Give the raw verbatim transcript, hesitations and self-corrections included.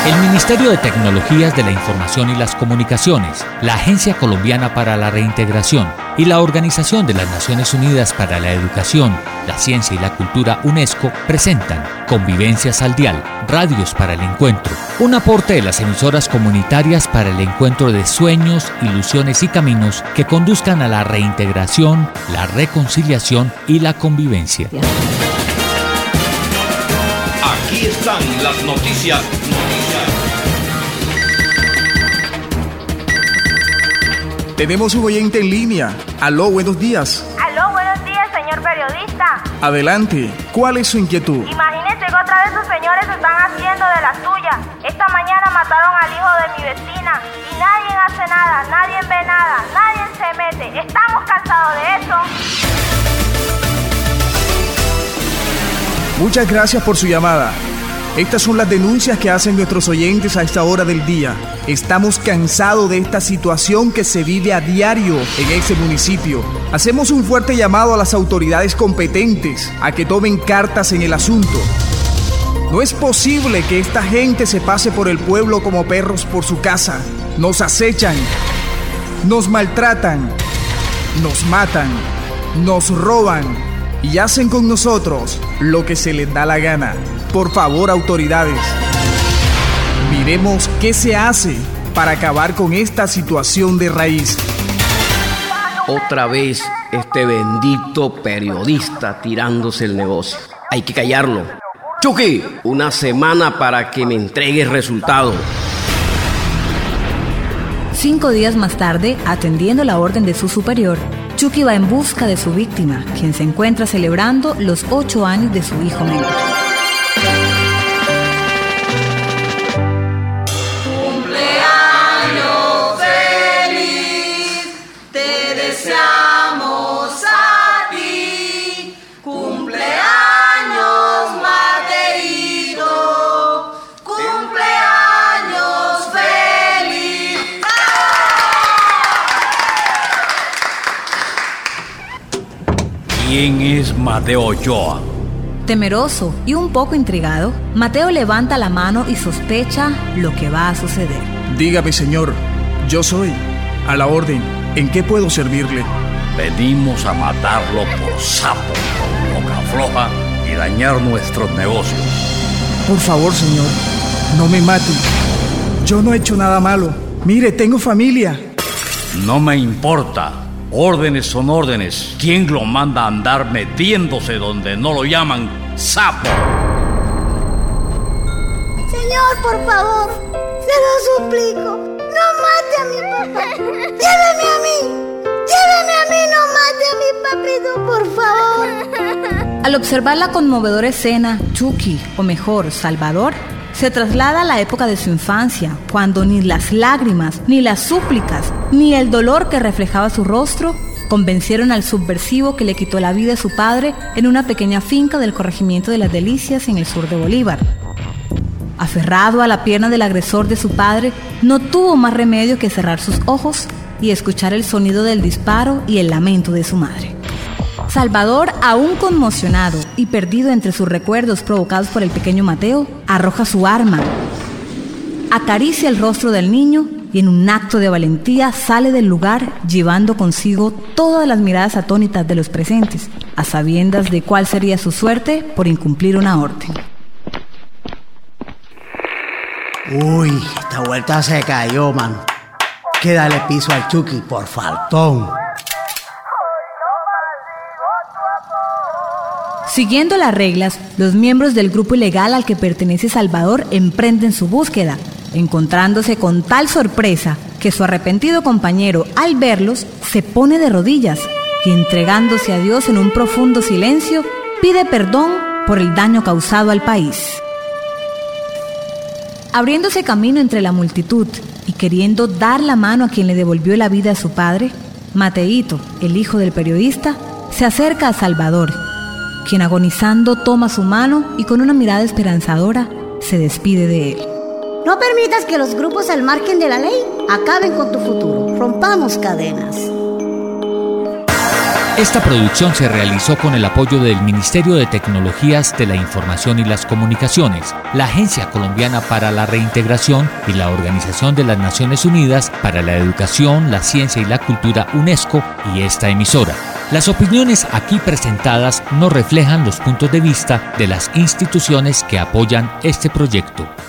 El Ministerio de Tecnologías de la Información y las Comunicaciones, la Agencia Colombiana para la Reintegración y la Organización de las Naciones Unidas para la Educación, la Ciencia y la Cultura UNESCO presentan Convivencias al Dial, Radios para el Encuentro, un aporte de las emisoras comunitarias para el encuentro de sueños, ilusiones y caminos que conduzcan a la reintegración, la reconciliación y la convivencia. Aquí están las noticias, noticias. Tenemos un oyente en línea. Aló, buenos días. Aló, buenos días, señor periodista. Adelante, ¿cuál es su inquietud? Imagínese que otra vez sus señores están haciendo de las suyas. Esta mañana mataron al hijo de mi vecina y nadie hace nada, nadie ve nada, nadie se mete. Estamos cansados de eso. Muchas gracias por su llamada. Estas son las denuncias que hacen nuestros oyentes a esta hora del día. Estamos cansados de esta situación que se vive a diario en ese municipio. Hacemos un fuerte llamado a las autoridades competentes a que tomen cartas en el asunto. No es posible que esta gente se pase por el pueblo como perros por su casa. Nos acechan, nos maltratan, nos matan, nos roban y hacen con nosotros lo que se les da la gana. Por favor, autoridades, miremos qué se hace para acabar con esta situación de raíz. Otra vez este bendito periodista tirándose el negocio. Hay que callarlo. Chucky, una semana para que me entregue el resultado. Cinco días más tarde, atendiendo la orden de su superior, Chucky va en busca de su víctima, quien se encuentra celebrando los ocho años de su hijo menor. Cumpleaños feliz, te deseamos a ti. Cumpleaños Mateito, cumpleaños feliz. ¿Quién es Mateo Ochoa? Temeroso y un poco intrigado, Mateo levanta la mano y sospecha lo que va a suceder. Dígame, señor, yo soy a la orden. ¿En qué puedo servirle? Venimos a matarlo por sapo, por boca floja y dañar nuestros negocios. Por favor, señor, no me mate. Yo no he hecho nada malo. Mire, tengo familia. No me importa. Órdenes son órdenes. ¿Quién lo manda a andar metiéndose donde no lo llaman sapo? Señor, por favor, se lo suplico, no mate a mi papá. Lléveme a mí, lléveme a mí, no mate a mi papito, por favor. Al observar la conmovedora escena, Chucky, o mejor, Salvador, se traslada a la época de su infancia, cuando ni las lágrimas, ni las súplicas, ni el dolor que reflejaba su rostro convencieron al subversivo que le quitó la vida a su padre en una pequeña finca del corregimiento de Las Delicias en el sur de Bolívar. Aferrado a la pierna del agresor de su padre, no tuvo más remedio que cerrar sus ojos y escuchar el sonido del disparo y el lamento de su madre. Salvador, aún conmocionado y perdido entre sus recuerdos provocados por el pequeño Mateo, arroja su arma, acaricia el rostro del niño y en un acto de valentía sale del lugar llevando consigo todas las miradas atónitas de los presentes, a sabiendas de cuál sería su suerte por incumplir una orden. Uy, esta vuelta se cayó, man. Que dale piso al Chucky por faltón. Siguiendo las reglas, los miembros del grupo ilegal al que pertenece Salvador emprenden su búsqueda, encontrándose con tal sorpresa que su arrepentido compañero, al verlos, se pone de rodillas y, entregándose a Dios en un profundo silencio, pide perdón por el daño causado al país. Abriéndose camino entre la multitud y queriendo dar la mano a quien le devolvió la vida a su padre, Mateito, el hijo del periodista, se acerca a Salvador, quien agonizando toma su mano y con una mirada esperanzadora se despide de él. No permitas que los grupos al margen de la ley acaben con tu futuro. Rompamos cadenas. Esta producción se realizó con el apoyo del Ministerio de Tecnologías de la Información y las Comunicaciones, la Agencia Colombiana para la Reintegración y la Organización de las Naciones Unidas para la Educación, la Ciencia y la Cultura UNESCO y esta emisora. Las opiniones aquí presentadas no reflejan los puntos de vista de las instituciones que apoyan este proyecto.